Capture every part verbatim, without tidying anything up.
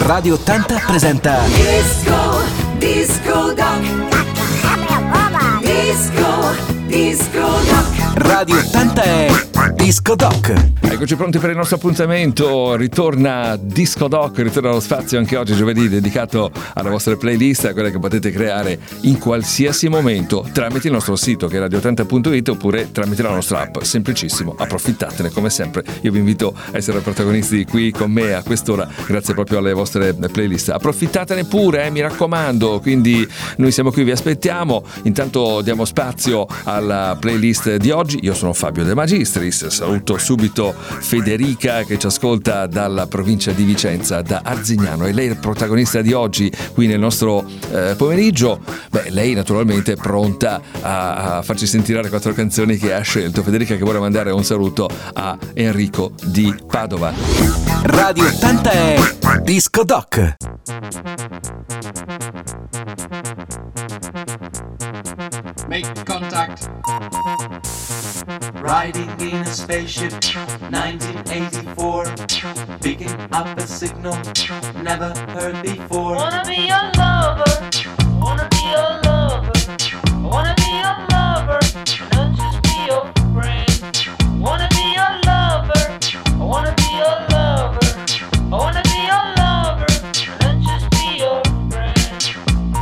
Radio ottanta presenta Disco, Disco Doc. Disco, Disco Doc. Radio ottanta è Disco Doc. Eccoci pronti per il nostro appuntamento. Ritorna Disco Doc, ritorna lo spazio anche oggi giovedì dedicato alle vostre playlist, a quelle che potete creare in qualsiasi momento tramite il nostro sito che è radio ottanta punto it oppure tramite la nostra app. Semplicissimo, approfittatene come sempre. Io vi invito a essere protagonisti qui con me a quest'ora grazie proprio alle vostre playlist. Approfittatene pure, eh, mi raccomando. Quindi noi siamo qui, vi aspettiamo. Intanto diamo spazio alla playlist di oggi. Io sono Fabio De Magistris, saluto subito Federica che ci ascolta dalla provincia di Vicenza, da Arzignano, e lei è il protagonista di oggi qui nel nostro eh, pomeriggio. Beh, lei naturalmente è pronta a, a farci sentire le quattro canzoni che ha scelto. Federica che vuole mandare un saluto a Enrico di Padova. Radio ottanta è Disco Doc. Make contact. Riding in a spaceship, nineteen eighty-four. Picking up a signal, never heard before. Wanna be your lover, wanna be your lover, wanna be your lover, not just be your friend. Wanna be your lover, I wanna be your lover, I wanna be your lover, not just be your friend.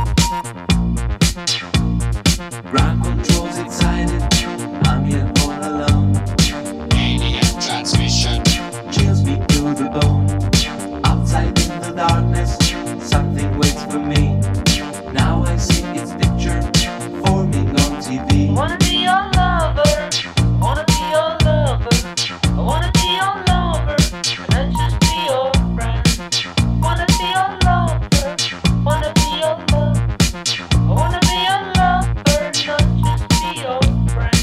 Ground controls excited, I'm here all alone. Alien transmission chills me to the bone. Outside in the darkness, something waits for me. Now I see its picture forming on T V. Wanna be your lover, wanna be your lover, I wanna be your lover, not just be your friend. Wanna be your lover, wanna be your lover, I wanna be your lover, not just be your friend.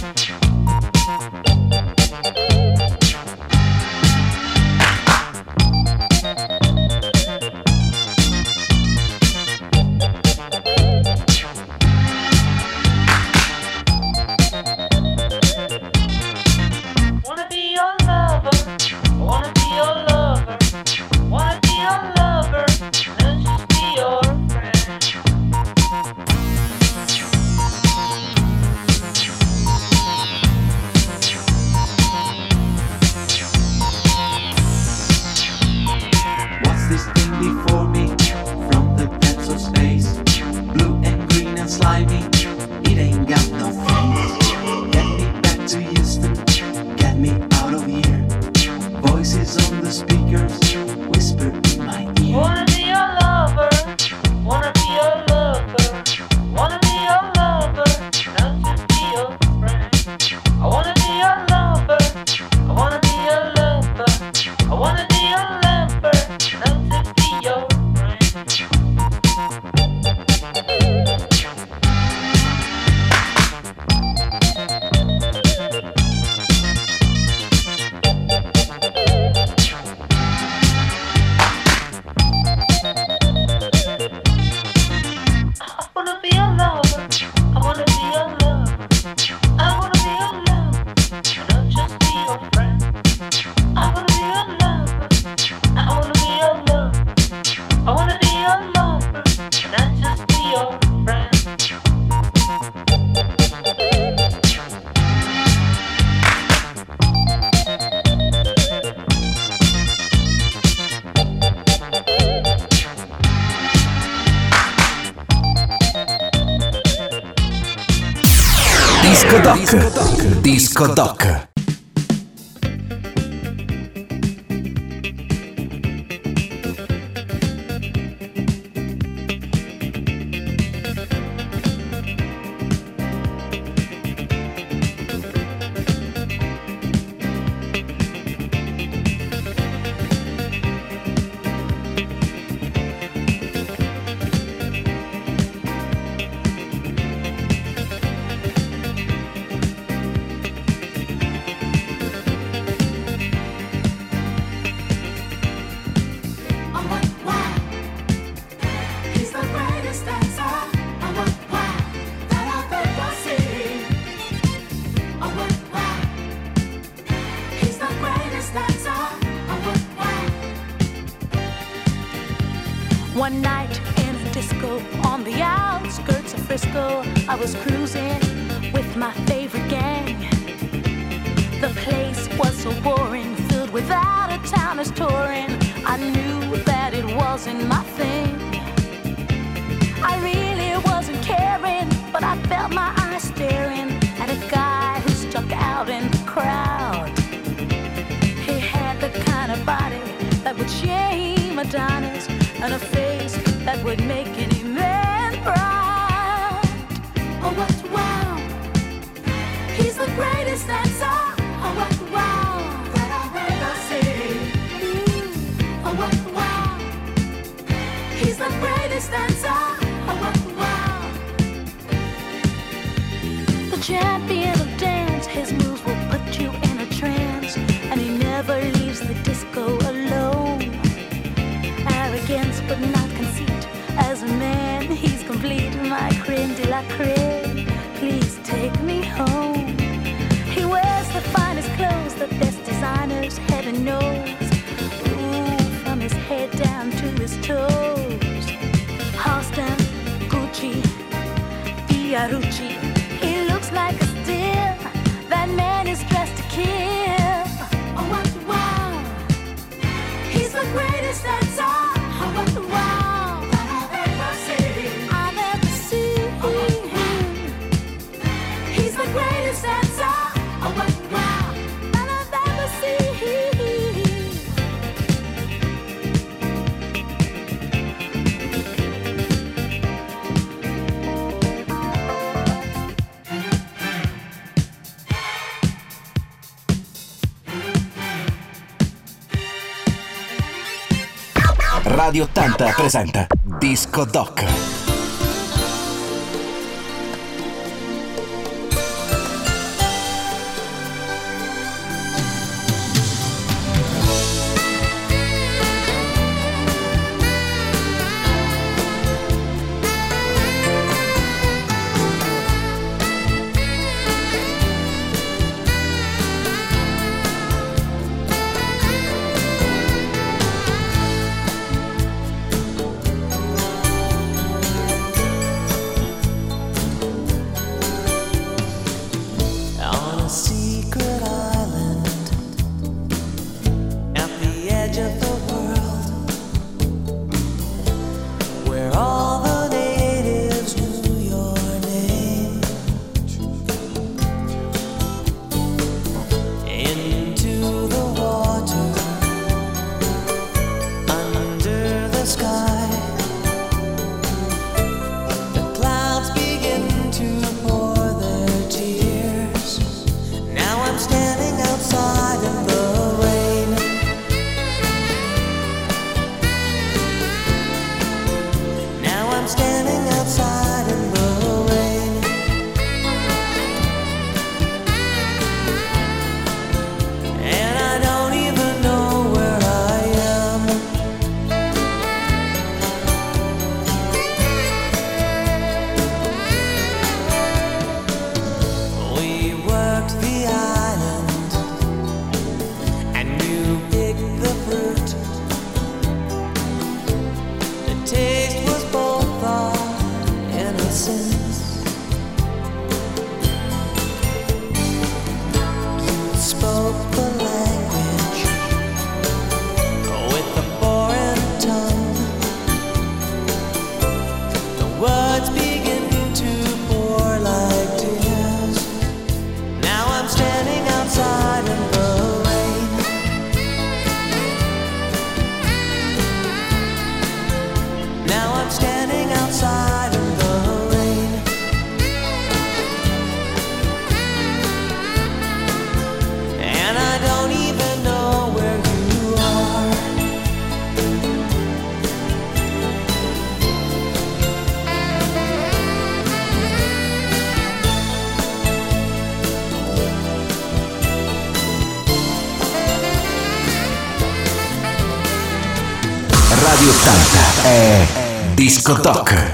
Wanna be your lover, wanna be your lover, wanna be your lover, and just be your friend. What's this thing before me? From the depths of space, blue and green and slimy. It ain't got no face. Get me back to Houston, get me out of here. Voices on the speakers whisper in my ear. Wanna be your lover, wanna be your lover, wanna be your lover, not just be your friend. I wanna be your lover, I wanna be your lover, I wanna be your lover, not just be your friend. I wanna be your lover, I wanna be your lover, I wanna be your lover, not just be your friend. I wanna be your lover, I wanna be your lover, I wanna be your lover, not just be your friend. Disco Doc. Disco Doc. One night in a disco on the outskirts of Frisco, I was cruising with my favorite gang. The place was so boring, filled with out-of-towners touring. I knew that it wasn't my thing. I really wasn't caring, but I felt my eyes staring at a guy who stuck out in the crowd. He had the kind of body that would shame Adonis, and a face that would make any man proud. Oh, what wow! He's the greatest dancer. Oh, what wow! That I've ever seen. Mm. Oh, what wow! He's the greatest dancer. Oh, what wow! The champion of dance, his moves will put you in a trance, and he never leaves the disco alone. Arrogance but not conceit, as a man he's complete. My creme de la creme, please take me home. He wears the finest clothes, the best designers, heaven knows. Ooh, from his head down to his toes. Halston, Gucci, Fiorucci, he looks like a steal. That man is dressed to kill. Oh, what wow! He's the greatest dancer. Oh, what wow! That I've ever seen. I've ever seen. Oh, he's the greatest dancer. Oh, what wow! That I've ever seen. Radio ottanta presenta Disco Doc. Radio ottanta è Disco Doc.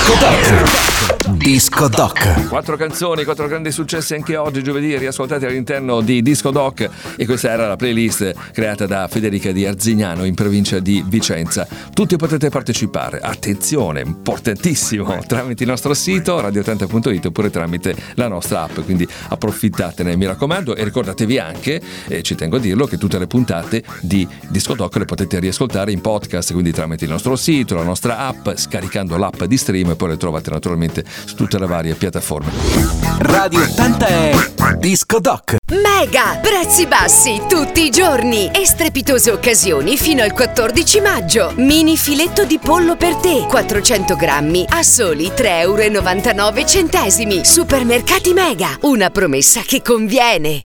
Disco Doc. Disco Doc. Quattro canzoni, quattro grandi successi anche oggi, giovedì, riascoltati all'interno di Disco Doc, e questa era la playlist creata da Federica di Arzignano in provincia di Vicenza. Tutti potete partecipare, attenzione, importantissimo, tramite il nostro sito radio ottanta punto it oppure tramite la nostra app, quindi approfittatene, mi raccomando, e ricordatevi anche, e ci tengo a dirlo, che tutte le puntate di Disco Doc le potete riascoltare in podcast, quindi tramite il nostro sito, la nostra app, scaricando l'app di stream, e poi le trovate naturalmente su tutte le varie piattaforme. Radio ottanta è Disco Doc. Mega! Prezzi bassi tutti i giorni e strepitose occasioni fino al quattordici maggio. Mini filetto di pollo per te, quattrocento grammi a soli tre e novantanove euro. Supermercati Mega, una promessa che conviene.